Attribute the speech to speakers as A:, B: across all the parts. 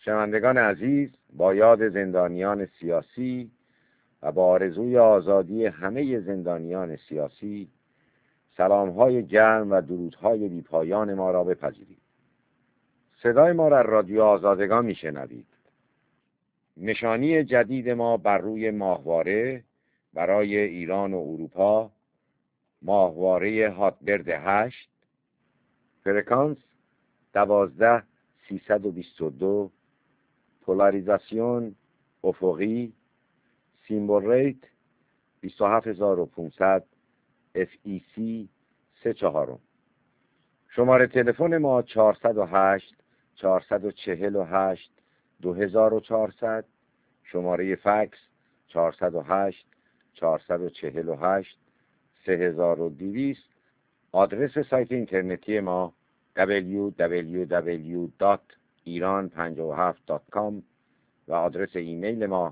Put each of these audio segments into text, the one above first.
A: شنوندگان عزیز، با یاد زندانیان سیاسی و با آرزوی آزادی همه زندانیان سیاسی، سلام‌های گرم و درودهای بی‌پایان ما را بپذیرید. صدای ما را رادیو آزادگان میشنوید. نشانی جدید ما بر روی ماهواره برای ایران و اروپا، ماهواره هاتبرد 8، فرکانس 12322، پولاریزاسیون افقی، سیمبل ریت 27500، FEC 34. شماره تلفن ما 408 448 2400، شماره فکس 408 448 3200. آدرس سایت اینترنتی ما www.iran57.com و آدرس ایمیل ما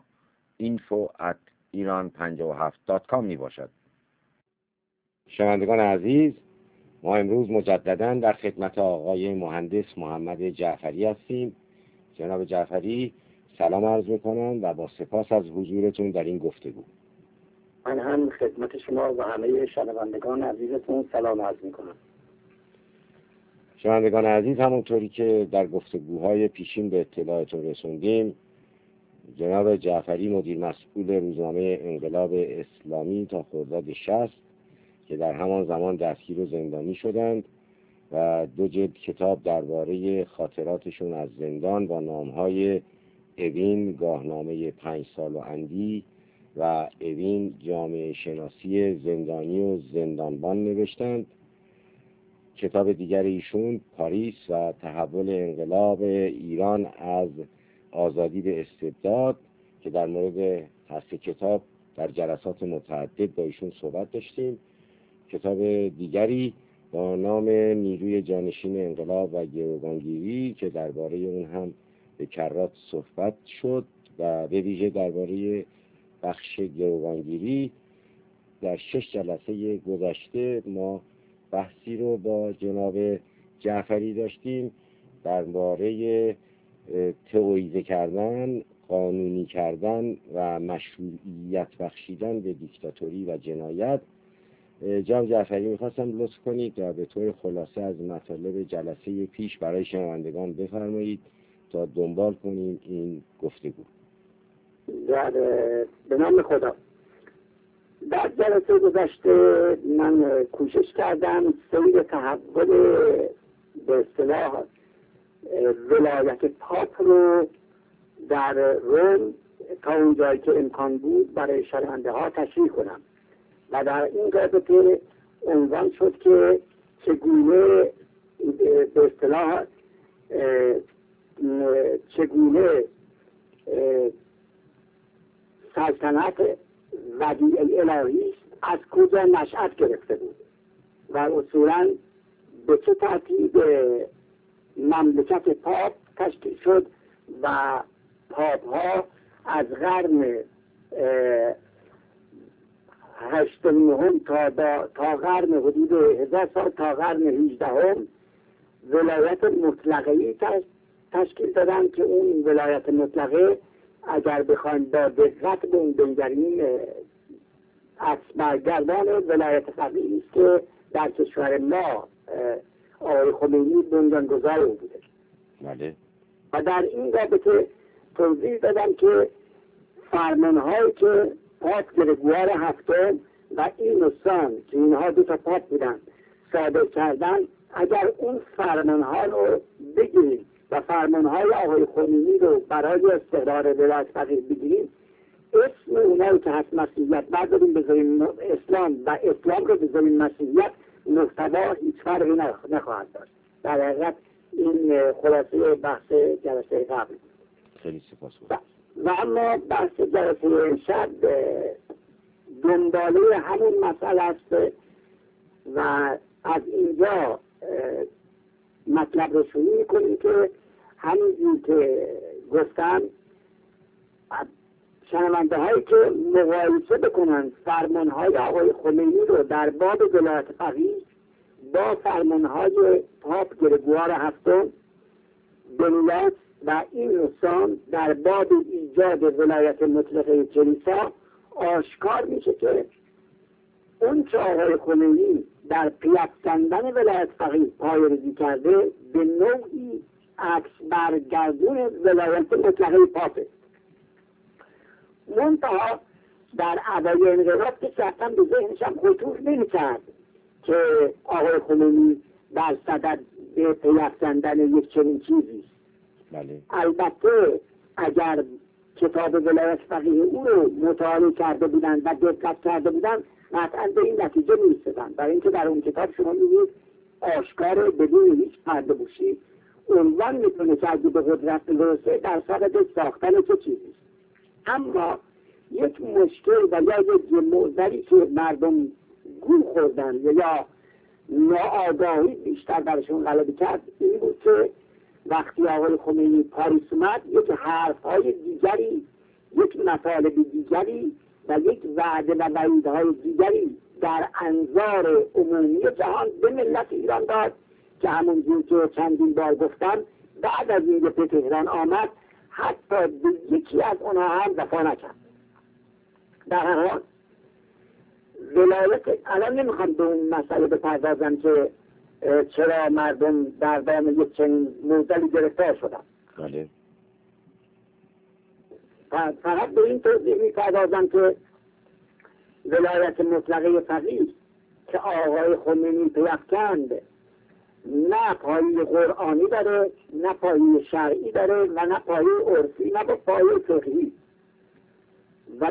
A: info@iran57.com می باشد. شنوندگان عزیز، ما امروز مجدداً در خدمت آقای مهندس محمد جعفری هستیم. جناب جعفری، سلام عرض می‌کنم و با سپاس از حضورتون در این گفتگو.
B: من هم خدمت شما و همه شنوندگان عزیزتون سلام عرض می‌کنم.
A: شنوندگان عزیز، همونطوری که در گفتگوهای پیشین به اطلاعتون رسوندیم، جناب جعفری مدیر مسئول روزنامه انقلاب اسلامی تا خرداد 60 که در همان زمان دستگیر و زندانی شدند و 2 جلد کتاب درباره خاطراتشون از زندان با نامهای اوین گاهنامه 5 سال و اندی و اوین جامعه شناسی زندانی و زندانبان نوشتند. کتاب دیگر ایشون پاریس و تحول انقلاب ایران از آزادی به استبداد که در مورد هر سه کتاب در جلسات متعدد با ایشون صحبت داشتیم. کتاب دیگری با نام نیروی جانشین انقلاب و گروگانگیری که درباره اون هم به کرات صحبت شد و به ویژه درباره بخش گروگانگیری در 6 جلسه گذشته ما بحثی رو با جناب جعفری داشتیم درباره تئوریزه کردن، قانونی کردن و مشروعیت بخشیدن به دیکتاتوری و جنایت. جناب جعفری، میخواستم لطف کنید و به طور خلاصه از مطالب جلسه پیش برای شنوندگان بفرمایید تا دنبال کنیم این گفتگو.
B: به نام خدا. در جلسه گذشته من کوشش کردم سیر تحول به اصطلاح ولایت پاپ رو در روم تا اون جایی که امکان بود برای شنونده ها تشریح کنم و در این رابطه عنوان شد که چگونه به اصطلاح چگونه سلطنت ودیعه الهی از کجا نشأت گرفته بود و اصولاً به چه ترتیب مملکت پاپ تشکیل شد و پاپ ها از قرن 8 تا قرن حدود 1000 سال تا قرن 18 ولایت مطلقه‌ای تشکیل دادن که اون ولایت مطلقه اگر بخوایم با دقت به اون بنگریم از برگردان ولایت فقیهی است که در کشور ما آقای خمینی بنیانگذار او بوده.
A: بله.
B: و در این رابطه توضیح دادم که فرمانهایی که پاپ گرگوار هفتم و این نسان که اینها 2 تا پاپ بودن صادر کردن، اگر اون فرمانها رو بگیریم و فرمانهای آقای خمینی رو برای استقرار ولایت فقیه بگیریم، اسم اونایی که هست مسیحیت برداریم بذاریم اسلام و اسلام رو بذاریم مسیحیت، محتوا هیچ فرقی نخواهد داشت. در حقیقت این خلاصه بحث جلسه قبل.
A: خیلی سپاس.
B: و اما بحث جلسه شب دنباله همون مسئله است و از اینجا مطلب رو شروع می‌کنیم که همینجور که گفتم شنونده هایی که مقایسه بکنن فرمان های آقای خمینی رو در باب ولایت فقیه با فرمان های پاپ گرگوار هفتم، بنیاد و این نقصان در باب ایجاد ولایت مطلقه کلیسا آشکار میشه که اون چه آقای خمینی در پیافکندن ولایت فقیه پایه‌ریزی کرده به نوعی عکس برگردون ولایت مطلقه پاپه. منتها در اوایل انقلاب که اصلا به ذهنش هم خطور نمی‌کرد که آقای خمینی در صدد به پیافکندن یک چنین چیزی.
A: بله.
B: البته اگر کتاب ولایت فقیه او رو مطالعه کرده بودند و دقت کرده بودند قطعا به این نتیجه می‌رسیدند، برای اینکه در اون کتاب شما می‌بینید آشکار بدون هیچ پرده‌پوشی عنوان می‌کنه که اگه به قدرت برسه در صدد ساختن چه چیزی. اما یک مشکل و یا یک معضلی که مردم گول خوردن یا ناآگاهی بیشتر برشون غلبه کرد این بود که وقتی آقای خمینی پاریس اومد یک حرف‌های دیگری، یک مطالب دیگری و یک وعده و وعیدهای دیگری در انظار عمومی جهان به ملت ایران داد که همونجور که چندین بار گفتم بعد از اینکه به تهران آمد حتی به یکی از اونها هم وفا نکرد. در هر حال ولایت، الان نمیخوام به اون مسئله بپردازم که چرا مردم در دام یک چنین معضلی گرفتار شدن.
A: بله.
B: فقط به این توضیح میپردازم که ولایت مطلقه فقیه که آقای خمینی پیافکند نه پایه قرآنی داره، نه پایه شرعی داره و نه پایه عرفی، نه پایه فقهی و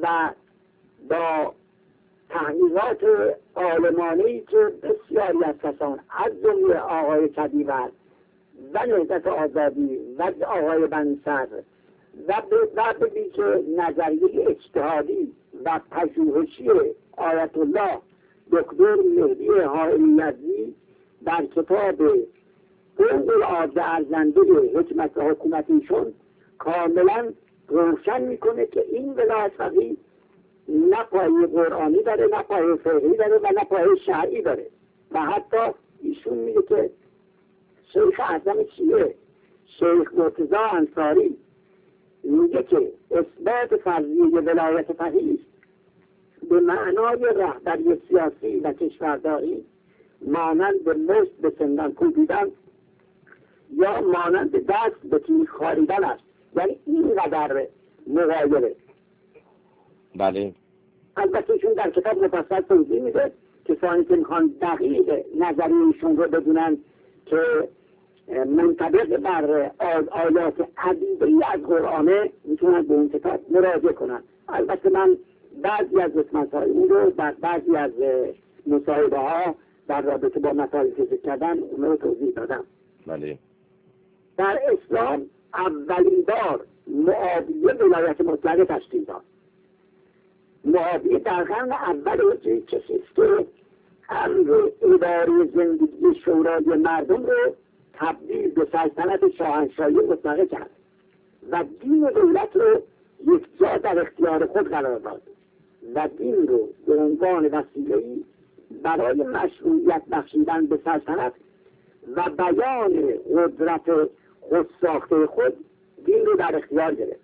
B: با تحقیقات عالمانه‌ای که بسیاری از کسان از جمله آقای کدیور و نهضت آزادی و آقای بنی صدر و به که نظریه اجتهادی و پژوهشی آیت الله دکتر مهدی حائری یزدی در کتاب حقوق العبد ارزنده حکمت و حکومتیشون کاملا روشن میکنه که این ولایت فقیه نه پایه قرآنی داره، نه پایه فقهی داره و نه پایه شرعی داره. و حتی ایشون میگه که شیخ اعظم شیعه شیخ مرتضی انصاری میگه که اثبات فرضیه ولایت فقیه به معنای رهبری سیاسی و کشورداری مانند مشت به سندان کوبیدن یا مانند دست به تیغ خاریدن است. یعنی اینقدر مغایره.
A: بله.
B: البته ایشون در کتاب مفصل توضیح میده کسانی که میخوان دقیق نظریه‌شون رو بدونن که منطبق بر آیات عدیده‌ای از قرآنه میتونن به اون کتاب مراجعه کنن. البته من بعضی از قسمت‌های اون رو در بعضی از مصاحبه ها در رابطه با مطالبی که ذکر کردن اون رو توضیح دادم.
A: بله.
B: در اسلام اولین بار معاویه ولایت مطلقه تشکیل داد. معاویه در قرن اول هجری کسی است که امر اداره زندگی شورای مردم رو تبدیل به سلطنت شاهنشاهی مطلقه کرد و دین و دولت رو یک جا در اختیار خود قرار داد و دین رو به عنوان وسیله‌ای برای مشروعیت بخشیدن به سلطنت و بیان قدرت خودساخته خود دین رو در اختیار گرفت.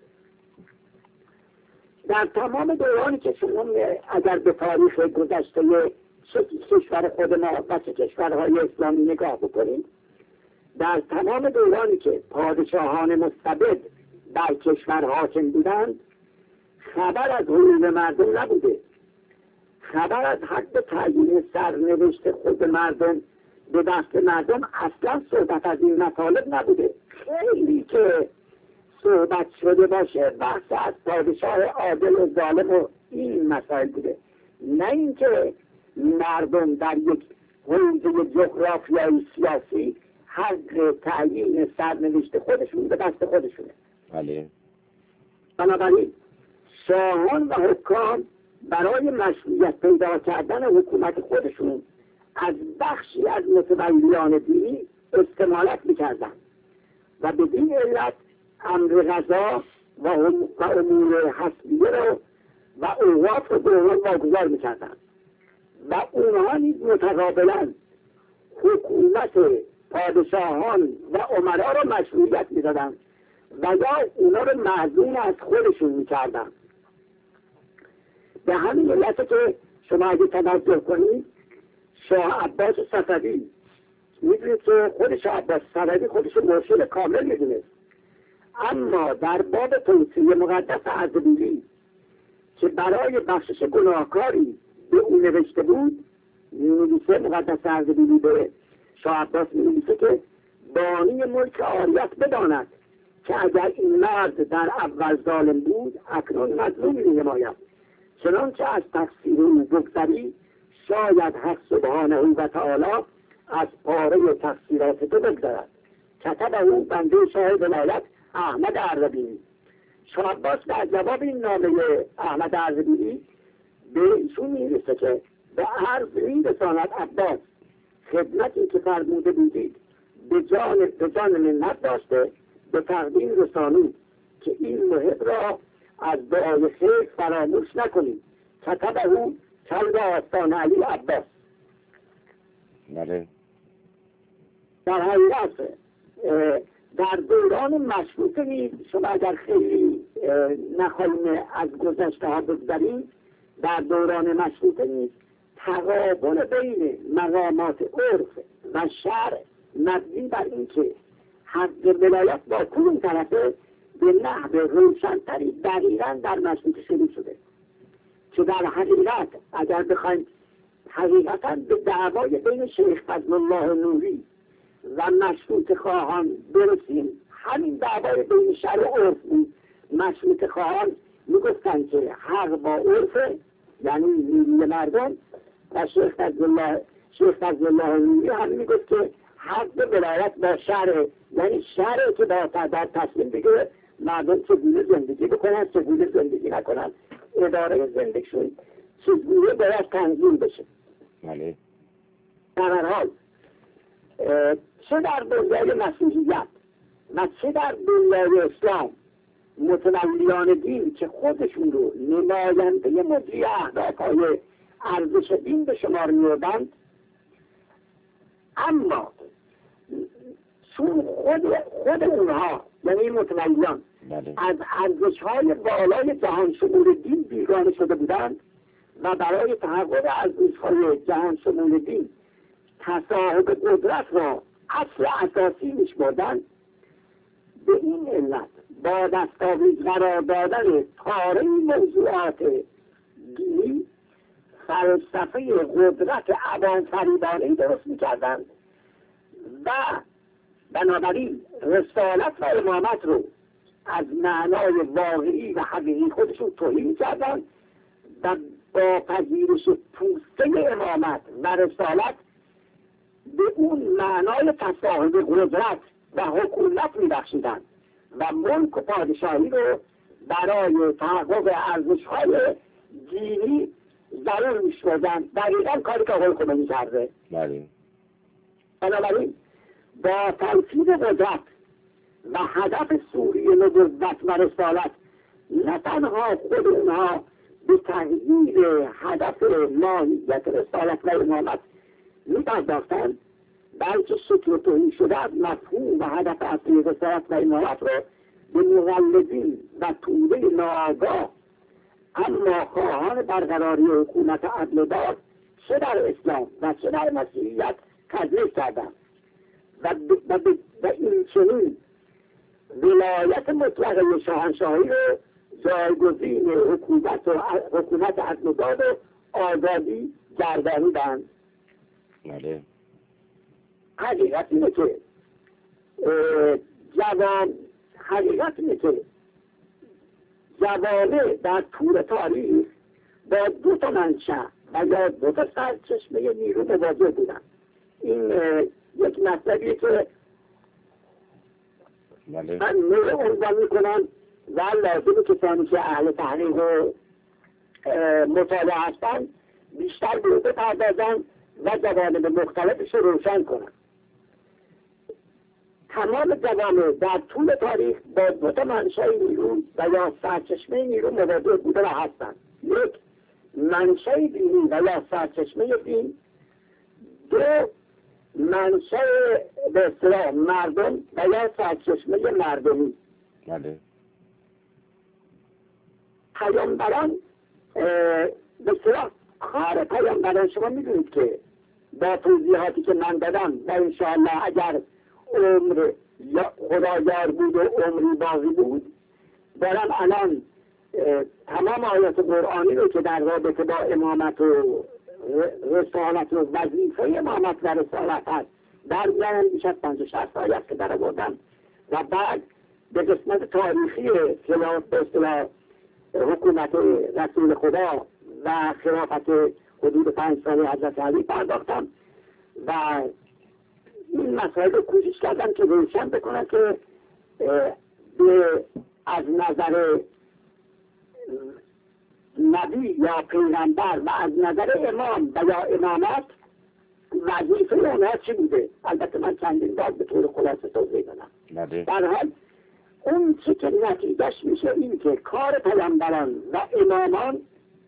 B: در تمام دورانی که شما اگر به تاریخ گذشته چه کشور خود ما و چه کشورهای اسلامی نگاه بکنید، در تمام دورانی که پادشاهان مستبد در کشور حاکم بودند خبر از حقوق مردم نبوده، خبر از حق تعیین سرنوشت خود مردم به دست مردم اصلا صحبت از این مطالب نبوده. خیلی که صحبت شده باشه بحث از پادشاه عادل و ظالم و این مسائل بوده، نه اینکه مردم در یک حوزه جغرافیایی سیاسی حق تعیین سرنوشت خودشون به دست خودشونه.
A: بله.
B: بنابراین شاهان و حکام برای مشروعیت پیدا کردن حکومت خودشون از بخشی از متولیان دینی استمالت میکردن و به این علت امر غذا و امور حسبیه رو و اوقاف رو به اونها واگذار میکردن و اونها نیز متقابلا حکومت پادشاهان و امرا رو مشروعیت میدادن و یا اونا رو معزون از خودشون میکردن. به همین علته که شما اگه توجه کنید شاه عباس صفوی میدونید که خود شاه عباس صفوی خودش مرشد کامل میدونست، اما در باب توصیه مقدس اردبیلی که برای بخشش گناهکاری به او نوشته بود، می‌نویسه مقدس اردبیلی به شاه عباس می‌نویسه که بانی ملک عاریت بداند که اگر این مرد در اول ظالم بود اکنون مظلوم می‌نماید، چنانچه از تفسیر او بگذری شاید حق سبحانه و تعالی از پاره تفسیرات تو بگذرد. کتب او بنده شاه ولایت احمد اردبیلی. شاه عباس در جواب این نامه احمد اردبیلی به ایشون می‌نویسه که به عرض می‌رساند عباس خدمتی که فرموده بودید به جان منت داشته به تقدیم رسانید که این محب را از دعای خیر فراموش نکنید. کتب او کلب آستان علی عباس.
A: بله.
B: در حقیقت در دوران مشروطه نیز شما اگر خیلی نخواهیم از گذشته ها بگذاریم، در دوران مشروطه نیز تقابل بین مقامات عرف و شرع مبنی بر این که حق ولایت با کدوم طرفه به نحو روشنتری دقیقا در مشروطه شروع شده، که در حقیقت اگر بخوایم حقیقتا به دعوای بین شیخ فضل الله نوری و مشروط خواهان برسیم، همین دعوای بین شرع و عرف بود. مشروط خواهان میگفتن که حق با عرف، یعنی نیروی مردم، و شیخ فضل الله نوری هم میگفت که حق ولایت با شرع، یعنی شرع که با در تصمیم بگیره مردم چگونه زندگی بکنن چگونه زندگی نکنن، اداره زندگیشون چگونه باید تنظیم بشه.
A: بله.
B: در هر حال چه در دنیای مسیحیت و چه در دنیای اسلام متولیان دین که خودشون رو نماینده مجری اهداف‌های ارزش دین به شمار می‌بردند، اما چون خود اونها یعنی متولیان از ارزش‌های بالای جهان شمول دین بیگانه شده بودند و برای تحقق ارزش‌های جهان شمول دین تصاحب قدرت را اصل اساسی می‌شمردند، به این علت با دستاویز قرار دادن پاره موضوعات دینی فلسفه قدرت عوام فریبانه‌ای درست می‌کردند و بنابراین رسالت و امامت رو از معنای واقعی و حقیقی خودشون توهین کردند و با پذیرش پوسته امامت و رسالت به اون معنای تصاحب قدرت و حکومت می‌بخشیدند و ملک و پادشاهی رو برای تحقق ارزش‌های دینی ضرور می‌شمردند. دقیقاً کاری که آقای خمینی کرده. بنابراین با توحید قدرت و هدف سوری نبوت و رسالت نه تنها خود اونها به تغییر هدف ماهیت رسالت و امامت می‌پرداختند، بلکه شکل و توهین شده از مفهوم و هدف اصلی رسالت و امامت رو به مقلدین و توده ناآگاه اما خواهان برقراری حکومت عدل و داد چه در اسلام و چه در مسیحیت تضریح کردند و این چنین ولایت مطلقه شاهنشاهی رو جایگزین حکومت عدل و داد و آزادی گردانیدند. حقیقت اینه که جوامع در طول تاریخ با دو تا منشأ و یا دو تا سرچشمه نیرو مواجه بودن. این یک مطلبیه که من عنوان میکنم و لازمه کسانی که اهل تحقیق و مطالعه هستن بیشتر به بپردازن و جوانب مختلفش رو روشن کنن. تمام جوامع در طول تاریخ با دو تا منشأ نیرو و یا سرچشمه نیرو مواجه بوده و هستن. یک، منشأ دینی و یا سرچشمه دین. دو، منشأ به اصطلاح مردم و یا سرچشمه مردمی.
A: بله.
B: پیامبران به صلاح کار پیامبران شما میدونید که با توضیحاتی که من دادم و انشاءالله اگر عمر خدایار بود و عمری باقی بود دارم الان تمام آیات قرآنی رو که در رابطه با امامت و رسالت و وظیفه امامت و رسالت هست در میارم بیش از 50-60 آیت که در آوردم و بعد به قسمت تاریخی خلاف به اصطلاح حکومت رسول خدا و خلافت حدود 5 سال حضرت علی پرداختم و این مسائل رو کوشش کردم که روشن بکنم که از نظر نبی یا پیغمبر و از نظر امام و یا امامت وظیفه اونها چی بوده. البته من چندین بار به طور خلاصه توضیح دادم. در حال اون چی که نتیجهش میشه این که کار پیامبران و امامان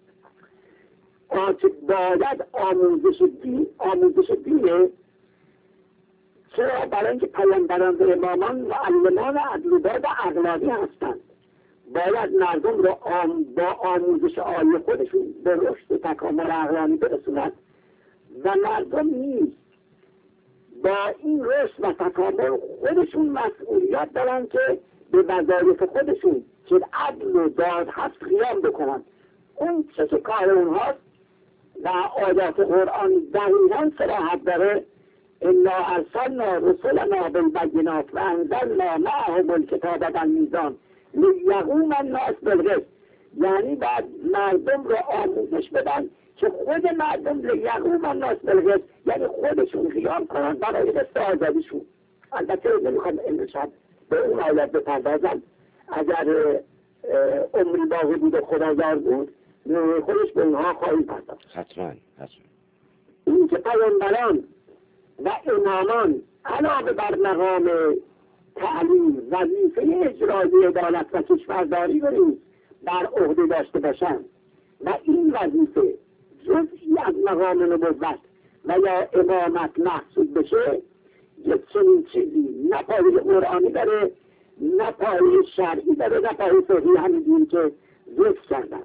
B: باید آموزش دینه. چرا؟ برای اینکه پیامبران و امامان معلمان عدل و اخلاقی هستند. باید مردم رو با آموزش عالی خودشون به رشد و تکامل عقلانی برسونند و مردم نیز با این رشد و تکامل خودشون مسئولیت دارن که به وظایف خودشون که عدل و داد هست قیام بکنن. اون چه که کار اونهاست و آیات قرآن دقیقاً صراحت داره. انا ارسلنا رسلنا بالبینات و انزلنا معهم الکتاب والمیزان لیقوم الناس بالقسط. یعنی بعد مردم رو آموزش بدن که خود مردم لیقوم الناس بالقسط یعنی خودشون قیام کنن برای قسط آزادیشون. البته نمیخوام امروز به اون آیات بپردازم. اگر عمری باقی بود و خدایار بود خودش به اونها خواهی پرداخت.
A: حتما.
B: این که پیامبران و امامان علاوه بر مقام تعلیم وظیفه اجرایی عدالت و کشورداری رو نیز بر عهده داشته باشند و این وظیفه جزئی از مقام نبوت و یا امامت محسوب بشه، یک چنین چیزی نه پایه قرآنی داره نه پایه شرعی داره نه پایه فقهی همین که ذکر کردم.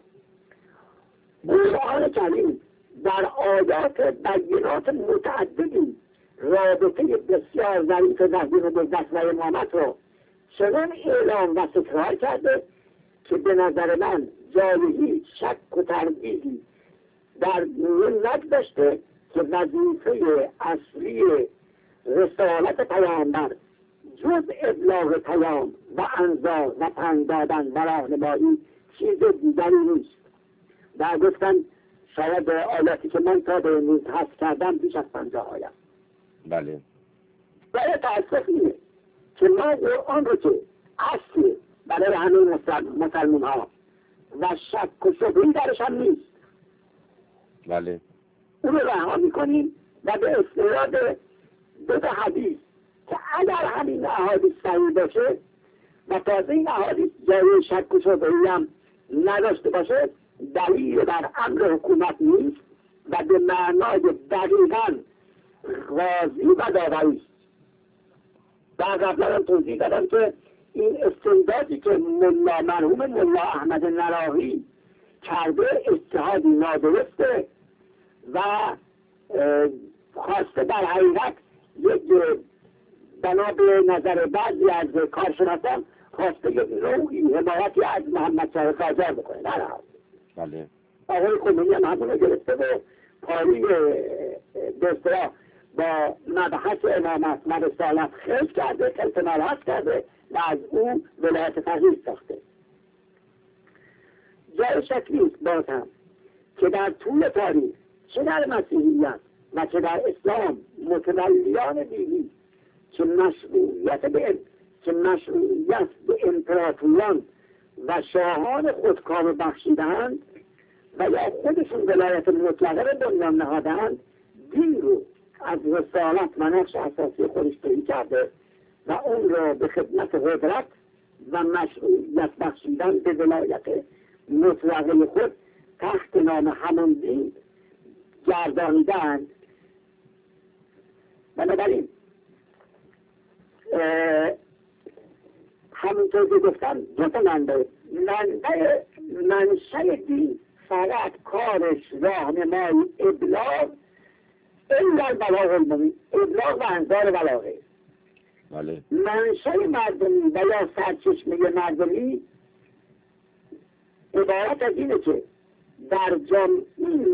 B: قرآن کریم در آیات بینات متعددی رابطه بسیار ظریف بین نبوت و امامت رو چنان اعلام و تکرار کرده که به نظر من جای هیچ شک و تردیدی در نداشته که وظیفه اصلی رسالت پیامبر جز ابلاغ پیام و انذار و پند دادن و راهنمایی چیز دیگری نیست. و گفتن شاید آیاتی که من تا به امروز حذف کردم بیش از 50 آیه.
A: بله.
B: برای تأسف اینه که ما قرآن رو که اصلی برای همه مسلمان ها و شک و شبهی درش هم نیست.
A: بله.
B: اون رو رها میکنیم و به استناد دو تا حدیث که اگر همین احادیث صحیح باشه و تازه این احادیث جای شک و شبهی هم نداشته باشه دلیل بر امر حکومت نیست و به معنای دقیقاً غازی و داوری است. در قبلا توضیح دادم که این استنباطی که مرحوم ملا احمد نراقی کرده اجتهادی نادرسته و خواسته در حقیقت یک بنا به نظر بعضی از کارشناسان خواسته یک نوعی حمایتی از محمد شاه قاجار بکنه.
A: بله.
B: آقای خمینی هم همون رو گرفته و پاری به با مبحث امامت و رسالت خرج کرده، کلتنالات کرده و از اون ولایت فقیه ساخته. جای شک نیست باز هم که در طول تاریخ چه در مسیحیت و چه در اسلام متولیان دینی که مشروعیت به امپراتوران و شاهان خودکام بخشیدند و یا خودشون ولایت مطلقه رو بنیان نهادند، دین رو از رسالت و نقش اساسی خودش تویی کرده و اون رو به خدمت قدرت و مشروعیت بخشیدن به ولایت مطلقه خود تحت نام همون دین گردانیدند. بنابراین همونطور توضیح گفتم دو تا منشأ دین فقط کارش راهنمای ابلاغ الا البلاغ المبین، ابلاغ و انذار بلاغه.
A: بله.
B: منشأ مردمی و یا سرچشمه مردمی عبارت از اینه که در این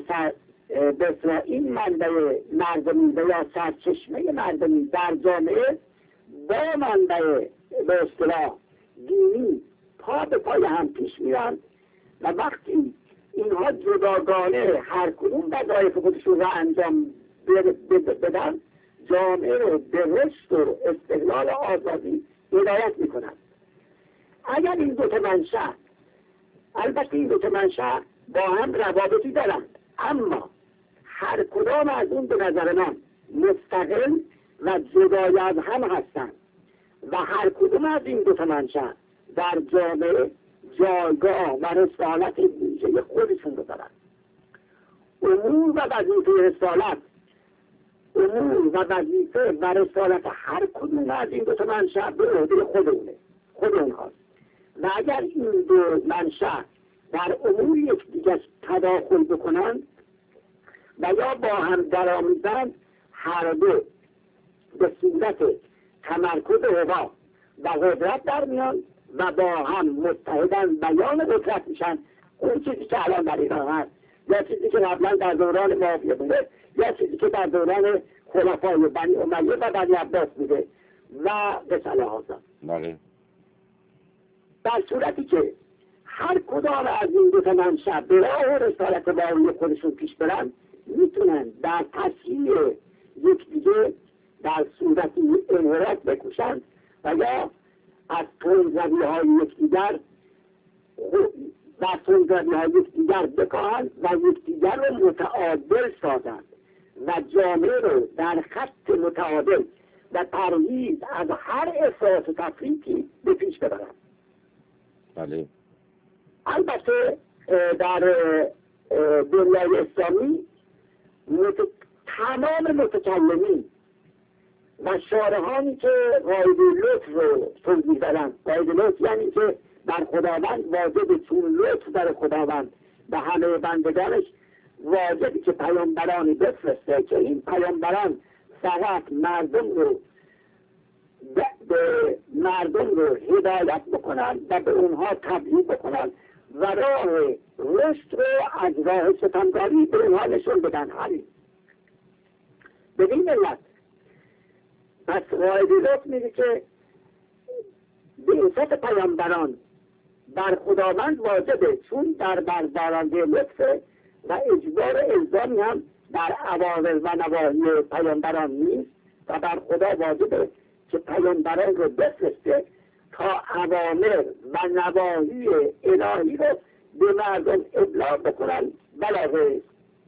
B: منبع مردمی و یا سرچشمه مردمی در جامعه با منبع به اصطلاح دینی پا به پای هم پیش میرن و وقتی اینها جداگانه هر کدوم وظایف خودشون را انجام بدن جامعه رو به رشد و استقلال آزادی هدایت میکنن. اگر این دو تا منشأ، البته این دو تا منشأ با هم روابطی دارند، اما هر کدام از اون به نظر من مستقل و جدای از هم هستند و هر کدام از این دو تا منشأ در جامعه جایگاه و رسالت ویژه خودشون رو دارند. امور و وظیفه رسالت، امور و وظیفه و رسالت هر کدوم از این دو تا منشأ به عهده خود اونهاست و اگر این دو منشأ در امور یکدیگر تداخل بکنند و یا با هم درآمیزند، هر دو به صورت تمرکز قوا و قدرت در میان و با هم متحدن بیان قدرت میشن. اون چیزی که الان در ایران هست یا چیزی که قبلا در دوران معاویه بوده یا چیزی که در دوران خلفای بنی امیه و بنی عباس بوده و به صلاح آزاد.
A: بله.
B: در صورتی که هر کدام از این دو تا منشأ به راه رسالت واقعی خودشون پیش برن، میتونن در تصحیح یکدیگه در صورتی انحراف بکوشن و یا از تندروی‌های یکدیگر بکاهند و یکدیگر رو متعادل سازند و جامعه رو در خط متعادل و پرهیز از هر افراط و تفریطی به پیش ببرند.
A: بله.
B: البته در دنیای اسلامی تمام متکلمین و شارحانی که قاعده لطف رو توضیح دادن، قاعده لطف یعنی که بر خداوند واجب چون لطف در خداوند به همه بندگانش واجبی که پیامبرانی بفرسته که این پیامبران فقط مردم رو هدایت بکنن و به اونها تبلیغ بکنن و راه رشد رو از راه ستمکاری به اونها نشون بدن. همین به این علت پس قاعده لطف میگه که بعثت پیامبران بر خداوند واجبه چون در بردارنده لطفه و اجبار الزامی هم در اوامر و نواهی پیامبران نیست و بر خدا واجبه که پیامبران رو بفرسته تا اوامر و نواهی الهی رو به مردم ابلاغ بکنن. بلاغه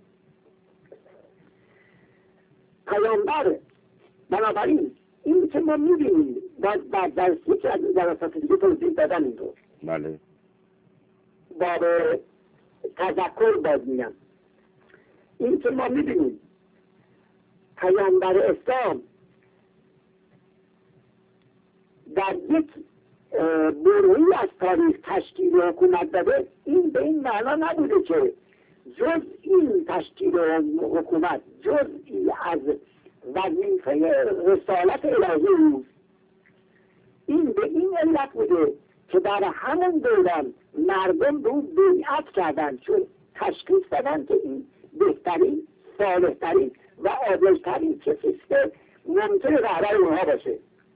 B: پیامبر بنابراین این که ما میبینیم در درسی که از جلسات دیگه توضیح دادن این رو
A: بله.
B: باب تذکر باز میگم، این که ما میبینیم پیامبر اسلام در یک بروی از تاریخ تشکیل حکومت داده، این به این معنا نبوده که جز این تشکیل حکومت جزئی از وظیفه رسالت الهی نیست. این به این علت بوده که در همون دوران مردم رو بیعت کردن چون تشخیص دادن که این بهترین، صالحترین و عادلترین کسی که ممکنه رهبر اونها باشه.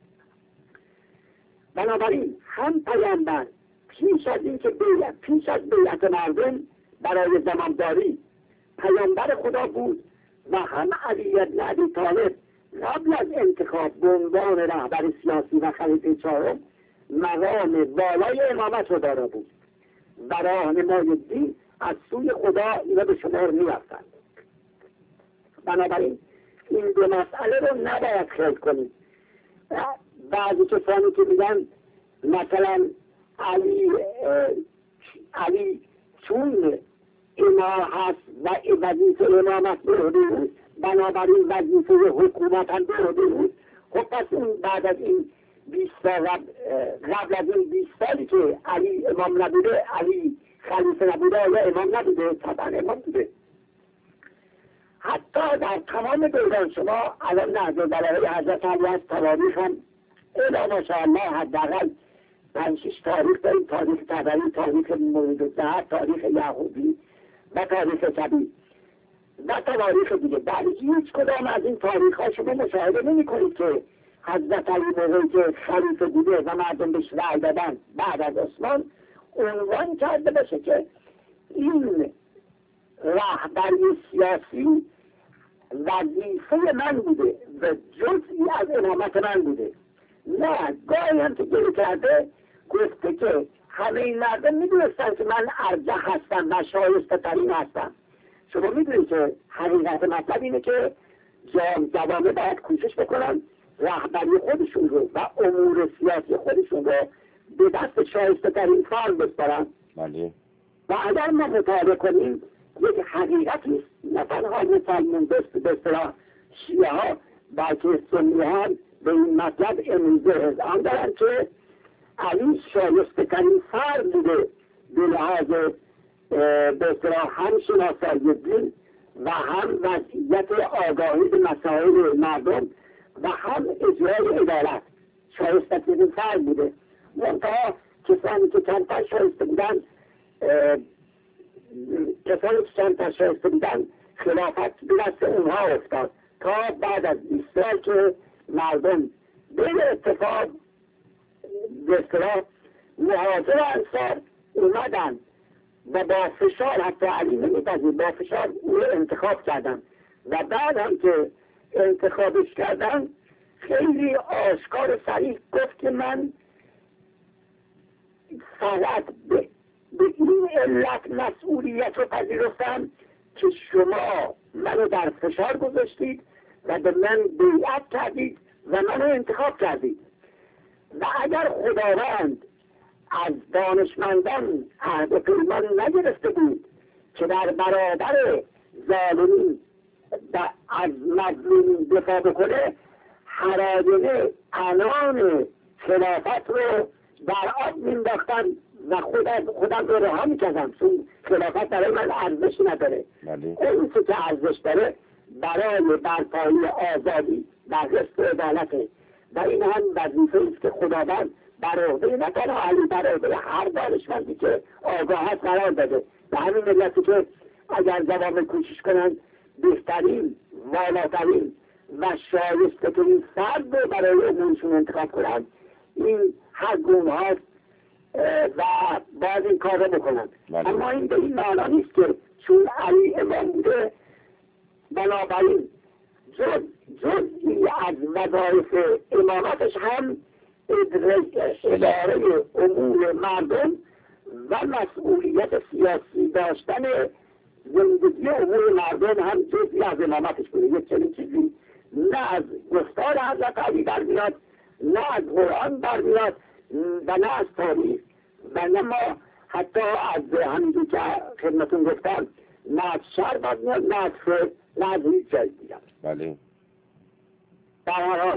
B: بنابراین هم پیامبر پیش از بیعت مردم برای زمانداری پیامبر خدا بود و هم علی بن ابی طالب قبل از انتخاب به عنوان رهبر سیاسی و خلیفه چهارم مقام والای امامت رو دارا بود و راهنمای دین از سوی خدا اینا به شمار می‌رفتند. بنابراین این دو مسئله رو نباید خلط کنیم. بعضی کسانی که میگن مثلا علی چون امام هست و وظیفه امامت به عهده بود بنابراین وظیفه حکومت هم به عهده بود، خب پس اون بعد از این قبل از این 20 سالی که علی امام نبوده، علی خلیفه نبوده، آیا امام نبوده؟ طبعا امام بوده. حتی در تمام دوران شما الان نهج البلاغه حضرت علی هست، تواریخ هم الا ماشاءالله حداقل 5-6 تاریخ داریم، تاریخ طبری، تاریخ موریدالدهر، تاریخ یعقوبی و تاریخ کبیر و تاریخ دیگه. در هیچ کدام از این تاریخ ها شما مشاهده نمی کنید که حضرت علی موقعی که خلیفه بوده و مردم بهش رأی دادن بعد از عثمان عنوان کرده باشه که این رهبری سیاسی وظیفه من بوده و جزئی از امامت من بوده. نه، گاهی هم که گلی کرده گفته که همه این مردم میدونستن که من ارجح هستم و شایسته ترین هستم. شما میدونید که حقیقت مطلب اینه که جوامع باید کوشش بکنن رهبری خودشون رو و امور سیاسی خودشون رو به دست شایسته ترین فرد بسپارن. و اگر ما مطالعه کنیم یک حقیقتی است، نه تنها مسلمان به اصطلاح شیعه ها بلکه سنی ها به این مطلب امروزه اذعان دارند که علی شایسته ترین فرد بوده به لحاظ به اصطلاح هم شناسایی دین و هم وضعیت آگاهی به مسائل مردم و هم اجرای عدالت. شایسته ترین فرد بوده. منتها کسانی که کمتر شایسته بودن خلافت به دست اونها افتاد تا بعد از 20 سال که مردم به اتفاق به اصطلاح مهاجر انصار اومدن و با فشار، حتی علی نمی‌پذیر، با فشار او انتخاب کردن و بعد هم که انتخابش کردن خیلی آشکار صریح گفت که من فقط به این علت مسئولیت رو پذیرفتم که شما منو در فشار گذاشتید و به من بیعت کردید و منو انتخاب کردید و اگر خداوند از دانشمندان عهد و پیمان نگرفته بود که در برابر ظالمین از مظلومین دفاع بکنه، حراجنه عنان خلافت رو در آب مینداختن و خودم رو رها میکردم، چون خلافت برای من ارزش نداره. اون که ارزش داره برای برپایی آزادی و قسط عدالته و این هم وظیفه است که خداوند بر عهده نه تنها علی، بر عهده هر دانشمندی که آگاه هست قرار داده. به همین علتی که اگر جوامع کوشش کنند بهترین، والاترین و شایسته ترین فرد رو برای امورشون انتخاب کنند، این حق اونهاست و باید این کار رو بکنند. اما این به این معنا نیست که چون علی امام بوده بنابراین جزئی از وظایف امامتش هم اداره امور مردم و مسئولیت سیاسی داشتن زندگی امور مردم هم جزئی از امامتش بوده. یک چنین چیزی نه از گفتار حضرت علی برمیاد، نه از قرآن برمیاد و نه از تاریخ و نه ما حتی از همینجور که خدمتون گفتم نه از شر برمیاد، نه از فقه، نه از هیچ جای دیگر.
A: بله.
B: در هر حال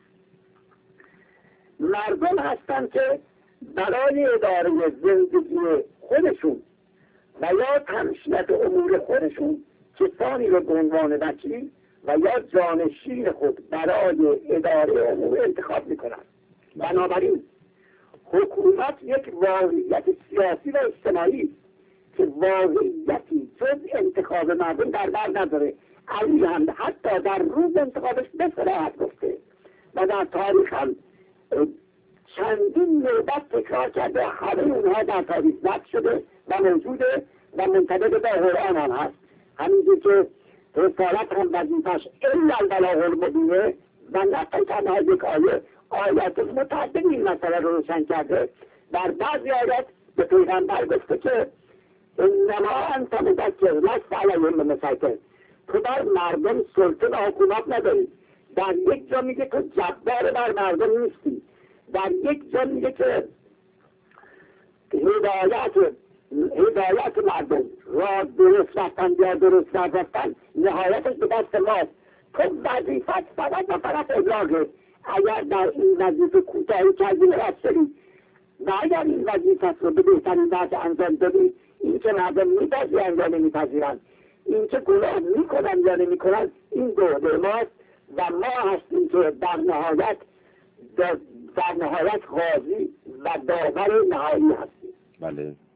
B: مردم هستن که برای اداره زندگی خودشون و یا تمشیت امور خودشون کسانی رو به عنوان وکیل و یا جانشین خود برای اداره امور انتخاب میکنن. بنابراین حکومت یک واقعیت سیاسی و اجتماعی که واقعیتی جز انتخاب مردم در بر نداره. علی هم حتی در روز انتخابش به صراحت گفته و در تاریخ هم چندین نوبت تکرار کرده، همه اونها در تاریخ ثبت شده و موجوده و منطبق به قرآن هم هست. همینجور که رسالت هم وظیفه‌اش الا البلاغ المبین و نه تنها یک آیات متعدد این مسئله رو روشن کرده. در بعضی آیات به پیغمبر گفته که انما انت مذکر لست علیهم بمسیطر، تو بر مردم سلطه و حکومت نداری. در یک جا میگه تو جبار بر مردم نیستی، در یک جا میگه که هدایت مردم را درست رفتن یا درست نرفتن نهایتش به دست ماست. تو وظیفت فقط و فقط ابلاغه. اگر در این وظیفه کوتاهی کردی راستری و اگر این وظیفه رو به بهترین وجه انجام دادی، این که مردم میپذیرن یا نمیپذیرن، این که گناه میکنن یا نمیکنن، این به عهده ماست و ما هستیم که در نهایت قاضی و داور نهایی هستیم.
A: بله.